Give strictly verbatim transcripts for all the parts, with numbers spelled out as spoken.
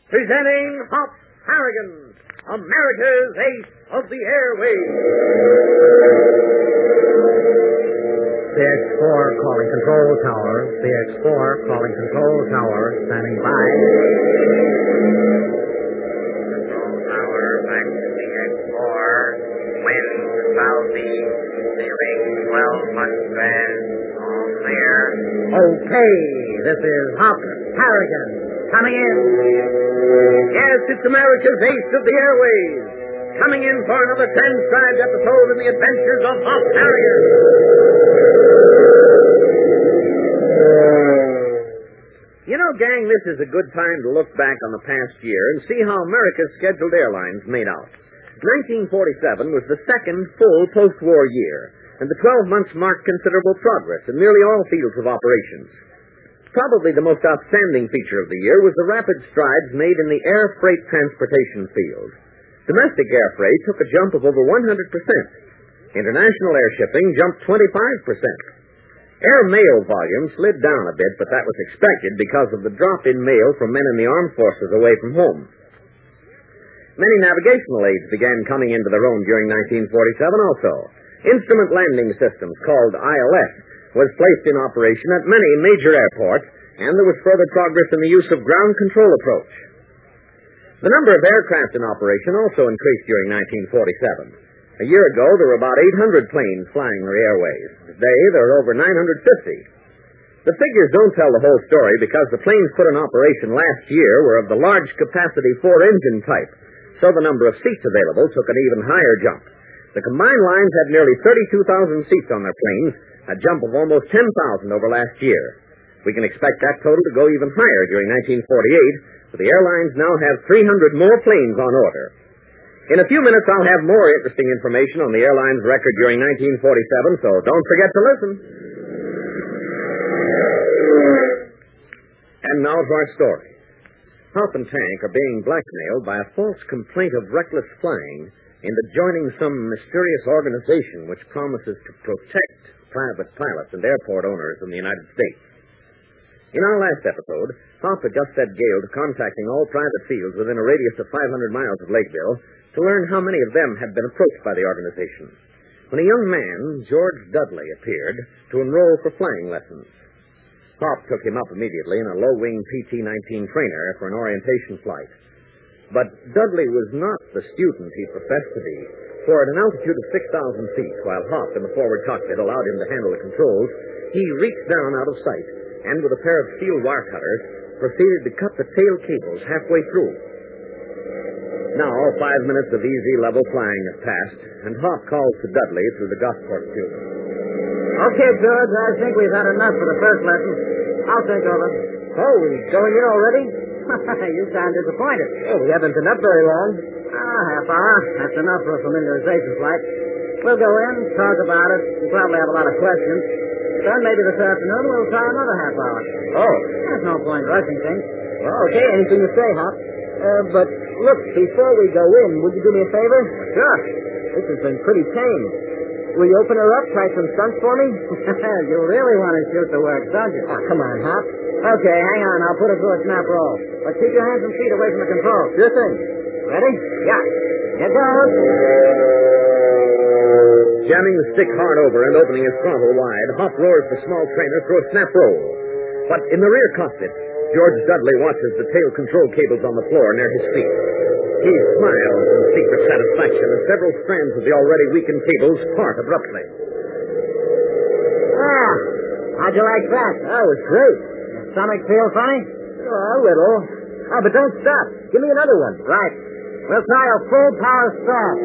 presenting Hop Harrigan, America's Ace of the Airways. C X four calling control tower. C X four calling control tower. Standing by. Control tower, back to C X four. Wind southeast, ceiling twelve hundred. All clear. Okay, this is Hop Harrigan. Coming in. Yes, it's America's Ace of the Airways. Coming in for another transcribed episode in the adventures of Hop Harrigan. You know, gang, this is a good time to look back on the past year and see how America's scheduled airlines made out. nineteen forty-seven was the second full post-war year, and the twelve months marked considerable progress in nearly all fields of operations. Probably the most outstanding feature of the year was the rapid strides made in the air freight transportation field. Domestic air freight took a jump of over one hundred percent. International air shipping jumped twenty-five percent. Air mail volume slid down a bit, but that was expected because of the drop in mail from men in the armed forces away from home. Many navigational aids began coming into their own during nineteen forty-seven also. Instrument landing systems, called I L S, was placed in operation at many major airports, and there was further progress in the use of ground control approach. The number of aircraft in operation also increased during nineteen forty-seven. A year ago, there were about eight hundred planes flying the airways. Today, there are over nine hundred fifty. The figures don't tell the whole story because the planes put in operation last year were of the large-capacity four-engine type, so the number of seats available took an even higher jump. The combined lines had nearly thirty-two thousand seats on their planes, a jump of almost ten thousand over last year. We can expect that total to go even higher during nineteen forty-eight, for the airlines now have three hundred more planes on order. In a few minutes, I'll have more interesting information on the airline's record during nineteen forty-seven, so don't forget to listen. And now to our story. Hop and Tank are being blackmailed by a false complaint of reckless flying into joining some mysterious organization which promises to protect private pilots and airport owners in the United States. In our last episode, Hop had just set Gale to contacting all private fields within a radius of five hundred miles of Lakeville to learn how many of them had been approached by the organization. When a young man, George Dudley, appeared to enroll for flying lessons. Hop took him up immediately in a low-wing P T nineteen trainer for an orientation flight. But Dudley was not the student he professed to be, for at an altitude of six thousand feet, while Hop in the forward cockpit allowed him to handle the controls, he reached down out of sight and with a pair of steel wire cutters proceeded to cut the tail cables halfway through. Now, five minutes of easy, level flying has passed, and Hop calls to Dudley through the Gosport tube. Okay, George, I think we've had enough for the first lesson. I'll think over. Oh, we're going in already? You sound disappointed. Oh, we haven't been up very long. Ah, half hour. That's enough for a familiarization flight. We'll go in, talk about it. We'll probably have a lot of questions. Then maybe this afternoon we'll try another half hour. Oh. There's no point rushing things. Well, okay, anything you say, Hop. Uh, but look, before we go in, would you do me a favor? Sure. This has been pretty tame. Will you open her up, try some stunts for me? You really want to shoot the works, don't you? Oh, come on, Hop. Okay, hang on. I'll put her through a snap roll. But keep your hands and feet away from the controls. Sure thing. Ready? Yeah. Here goes. Jamming the stick hard over and opening his throttle wide, Hop roars the small trainer through a snap roll. But in the rear cockpit, George Dudley watches the tail control cables on the floor near his feet. He smiles in secret satisfaction as several strands of the already weakened cables part abruptly. Ah, how'd you like that? That was great. Stomach feel funny? Oh, a little. Oh, but don't stop. Give me another one. Right. We'll try a full power start.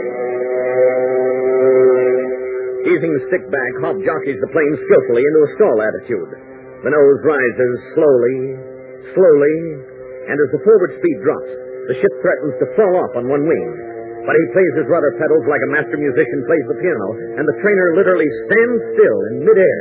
Easing the stick back, Hop jockeys the plane skillfully into a stall attitude. The nose rises slowly, slowly, and as the forward speed drops, the ship threatens to fall off on one wing. But he plays his rudder pedals like a master musician plays the piano, and the trainer literally stands still in midair.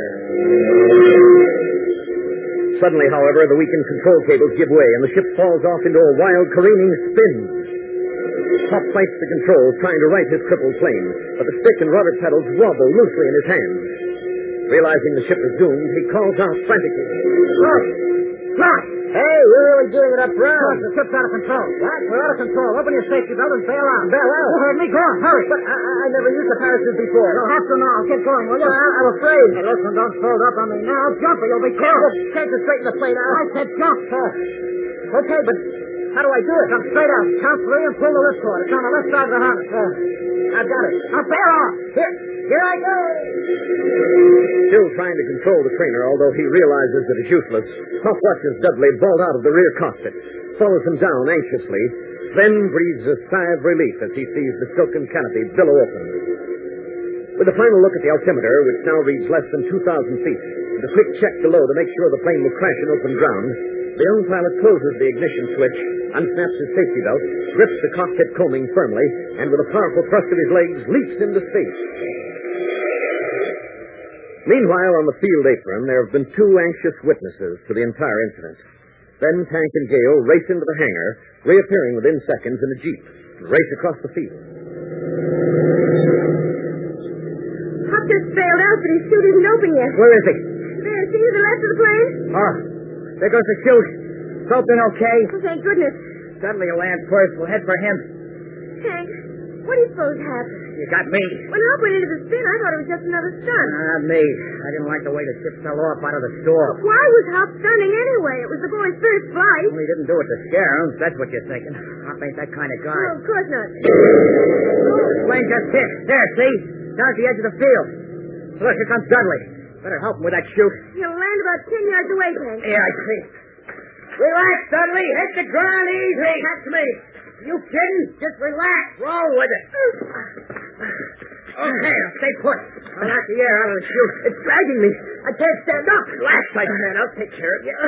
Suddenly, however, the weakened control cables give way, and the ship falls off into a wild, careening spin. Hop fights the controls, trying to right his crippled plane, but the stick and rudder pedals wobble loosely in his hands. Realizing the ship is doomed, he calls out frantically, Look! Look! Hey, we're really doing it up front. Of course, the ship's out of control. What? We're out of control. Open your safety belt and bail out. Bail out? You heard me. Go on, hurry. But I, I never used a parachute before. You'll have to now. Get going, will you? Well, I'm afraid. Hey, listen, don't fold up on me now. Jump or you'll be killed. Can't you straighten the plane out? I said jump. Uh, okay, but how do I do it? Jump straight out. Count three and pull the ripcord. It's on the left side of the harness. Uh, I've got it. Now bail off. Here. Here I go. Still trying to control the trainer, although he realizes that it's useless, Huff watches Dudley vault out of the rear cockpit, follows him down anxiously, then breathes a sigh of relief as he sees the silken canopy billow open. With a final look at the altimeter, which now reads less than two thousand feet, and a quick check below to make sure the plane will crash in open ground, the young pilot closes the ignition switch, unsnaps his safety belt, grips the cockpit combing firmly, and with a powerful thrust of his legs, leaps into space. Meanwhile, on the field apron, there have been two anxious witnesses to the entire incident. Then Tank and Gale race into the hangar, reappearing within seconds in a jeep, and race across the field. Huck just bailed out, but his chute isn't open yet. Where is he? There, see to the left of the plane? Oh, there goes the chute. It's open okay. Oh, thank goodness. Dudley will land first. We'll head for him. Hank, what do you suppose happened? You got me. When Huck went into the spin, I thought it was just another stunt. Not me. I didn't like the way the ship fell off out of the store. Why was Huck stunning anyway? It was the boy's first flight. Well, he didn't do it to scare him. That's what you're thinking. Hop ain't that kind of guy. Oh, of course not. The plane just hit. There, see? Down at the edge of the field. Look, here comes Dudley. Better help him with that chute. He'll land about ten yards away, Hank. Yeah, I see. Relax, Dudley. Hit the ground easy. Catch me. You kidding? Just relax. Roll with it. Okay, now stay put. I'll knock the air out of the chute. It's dragging me. I can't stand up. Relax, my man. I'll take care of you.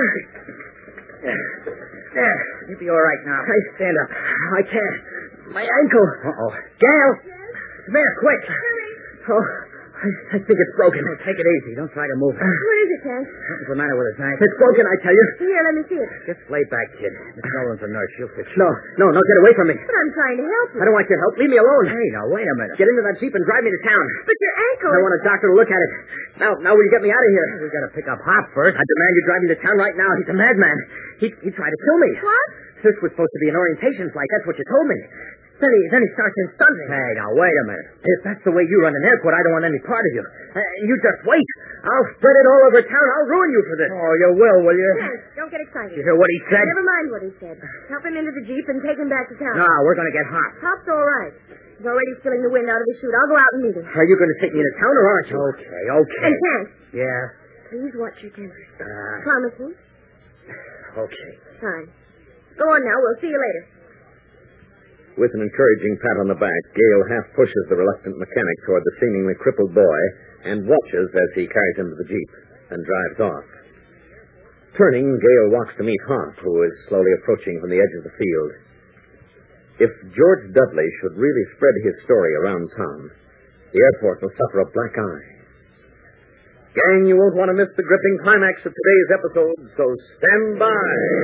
There. You'll be all right now. I stand up. I can't. My ankle. Uh-oh. Gale. Yes? Come here, quick. Hurry. Oh, I, I think it's broken. Oh, take it easy. Don't try to move. What is it, Hank? Nothing's the matter with his knife. It's broken, I tell you. Here, let me see it. Just lay back, kid. Miss Nolan's a nurse. She'll fix you. No, no, no. Get away from me. But I'm trying to help you. I don't want your help. Leave me alone. Hey, now, wait a minute. Get into that jeep and drive me to town. But your ankle... I want a doctor to look at it. Now, now, will you get me out of here? We got to pick up Hop first. I demand you drive me to town right now. He's a madman. He, he tried to kill me. What? This was supposed to be an orientation flight. That's what you told me. Then he, then he starts in stunting. Hey, now, wait a minute. If that's the way you run an airport, I don't want any part of you. Uh, you just wait. I'll spread it all over town. I'll ruin you for this. Oh, you will, will you? Hank, don't get excited. You hear what he said? Never mind what he said. Help him into the jeep and take him back to town. No, we're going to get Hop. Hop's all right. He's already filling the wind out of his chute. I'll go out and meet him. Are you going to take me to town or aren't you? Okay, okay. And Hank, Yeah? please watch your temper. Uh, Promise me? okay. Fine. Go on now. We'll see you later. With an encouraging pat on the back, Gale half pushes the reluctant mechanic toward the seemingly crippled boy and watches as he carries him to the jeep and drives off. Turning, Gale walks to meet Hop, who is slowly approaching from the edge of the field. If George Dudley should really spread his story around town, the airport will suffer a black eye. Gang, you won't want to miss the gripping climax of today's episode, so stand by.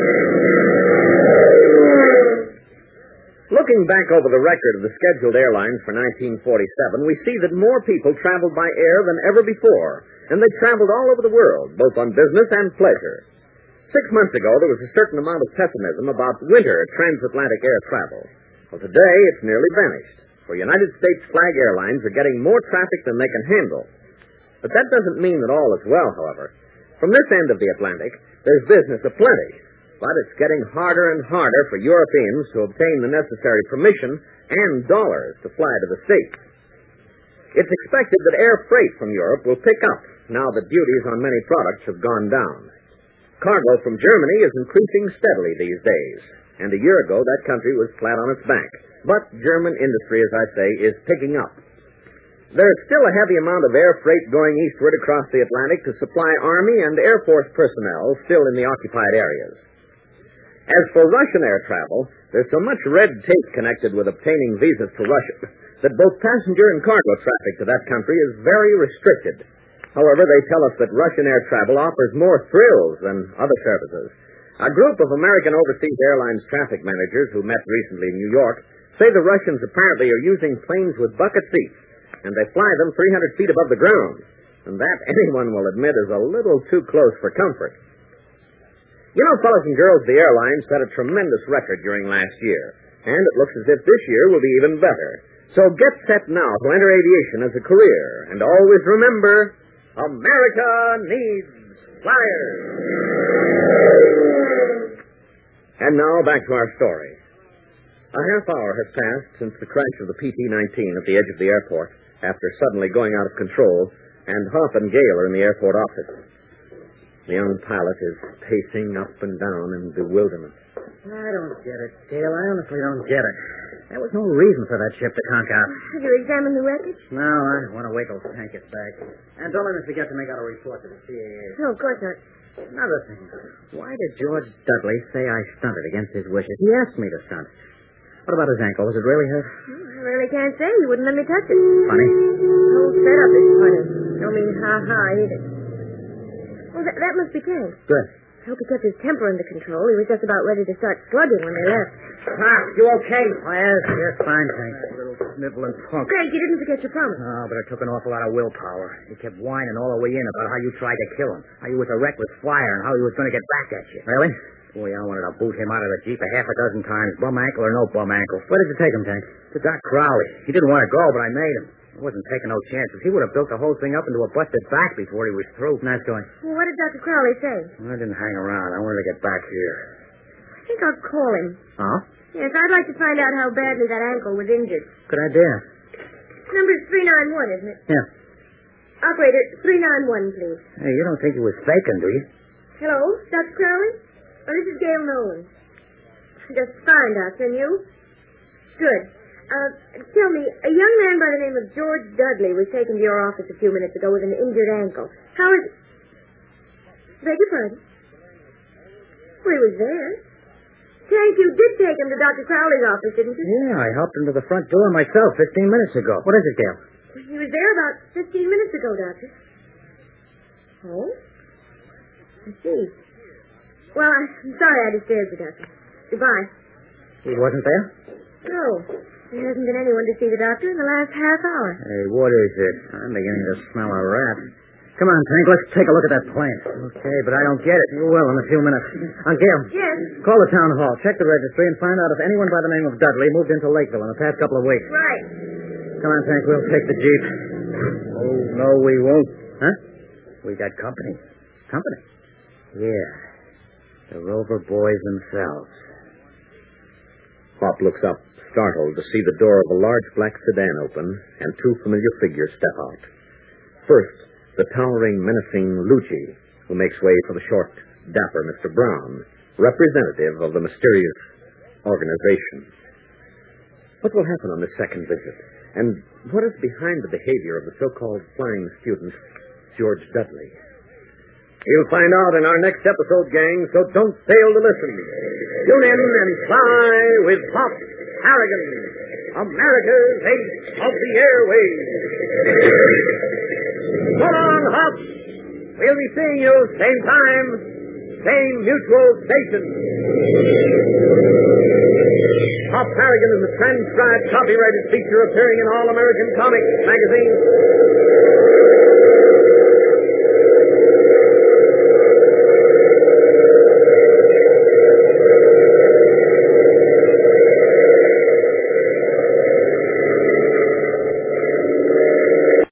Looking back over the record of the scheduled airlines for nineteen forty-seven, we see that more people traveled by air than ever before, and they traveled all over the world, both on business and pleasure. Six months ago, there was a certain amount of pessimism about winter transatlantic air travel. Well, today, it's nearly vanished, for United States flag airlines are getting more traffic than they can handle. But that doesn't mean that all is well, however. From this end of the Atlantic, there's business aplenty. But it's getting harder and harder for Europeans to obtain the necessary permission and dollars to fly to the States. It's expected that air freight from Europe will pick up now that duties on many products have gone down. Cargo from Germany is increasing steadily these days, and a year ago that country was flat on its back. But German industry, as I say, is picking up. There's still a heavy amount of air freight going eastward across the Atlantic to supply Army and Air Force personnel still in the occupied areas. As for Russian air travel, there's so much red tape connected with obtaining visas to Russia that both passenger and cargo traffic to that country is very restricted. However, they tell us that Russian air travel offers more thrills than other services. A group of American overseas airlines traffic managers who met recently in New York say the Russians apparently are using planes with bucket seats, and they fly them three hundred feet above the ground. And that, anyone will admit, is a little too close for comfort. You know, fellas and girls, the airline set a tremendous record during last year, and it looks as if this year will be even better. So get set now to enter aviation as a career, and always remember, America needs flyers. And now back to our story. A half hour has passed since the crash of the P T nineteen at the edge of the airport, after suddenly going out of control, and Huff and Gale are in the airport office. The young pilot is pacing up and down in bewilderment. I don't get it, Gale. I honestly don't get it. There was no reason for that ship to conk out. Have you examined the wreckage? No, I want to wait till Hank gets back. And don't let me forget to make out a report to the C A A. No, of course not. Another thing. Why did George Dudley say I stunted against his wishes? He asked me to stunt. What about his ankle? Was it really hurt? I really can't say. He wouldn't let me touch it. Funny. The whole setup is funny. Don't mean ha-ha either. Well, that, that must be Tank. Good. I hope he kept his temper under control. He was just about ready to start slugging when they left. Ah, you okay? Yes, yes, fine, Hank. Little sniveling punk. Greg, you didn't forget your promise. Oh, but it took an awful lot of willpower. He kept whining all the way in about how you tried to kill him, how you was a reckless flyer, and how he was going to get back at you. Really? Boy, I wanted to boot him out of the Jeep a half a dozen times, bum ankle or no bum ankle. Where did you take him, Tank? To Doc Crowley. He didn't want to go, but I made him. I wasn't taking no chances. He would have built the whole thing up into a busted back before he was through. Nice going. Well, what did Doctor Crowley say? I didn't hang around. I wanted to get back here. I think I'll call him. Oh? Yes, I'd like to find out how badly that ankle was injured. Good idea. Number's three nine one, isn't it? Yeah. Operator, three nine one, please. Hey, you don't think he was faking, do you? Hello, Doctor Crowley? Oh, this is Gail Nolan. Just fine, Doctor, and you? Good. Uh, tell me, a young man by the name of George Dudley was taken to your office a few minutes ago with an injured ankle. How is... Beg your pardon? Well, he was there. Tank, you did take him to Doctor Crowley's office, didn't you? Yeah, I helped him to the front door myself fifteen minutes ago. What is it, Gail? He was there about fifteen minutes ago, Doctor. Oh? I see. Well, I'm sorry I disturbed you, Doctor. Goodbye. He wasn't there? No. There hasn't been anyone to see the doctor in the last half hour. Hey, what is it? I'm beginning to smell a rat. Come on, Tank, let's take a look at that plane. Okay, but I don't get it. You will in a few minutes. Uh, Gail. Yes? Call the town hall, check the registry, and find out if anyone by the name of Dudley moved into Lakeville in the past couple of weeks. Right. Come on, Tank, we'll take the Jeep. Oh, no, we won't. Huh? We got company. Company? Yeah. The Rover boys themselves. Pop looks up, startled, to see the door of a large black sedan open and two familiar figures step out. First, the towering, menacing Lucci, who makes way for the short, dapper Mister Brown, representative of the mysterious organization. What will happen on this second visit? And what is behind the behavior of the so-called flying student, George Dudley? You'll find out in our next episode, gang, so don't fail to listen. Tune in and fly with Pop Harrigan, America's ace of the airways. So long, Hop. We'll be seeing you same time, same mutual station. Pop Harrigan is a transcribed, copyrighted feature appearing in All American Comics magazine.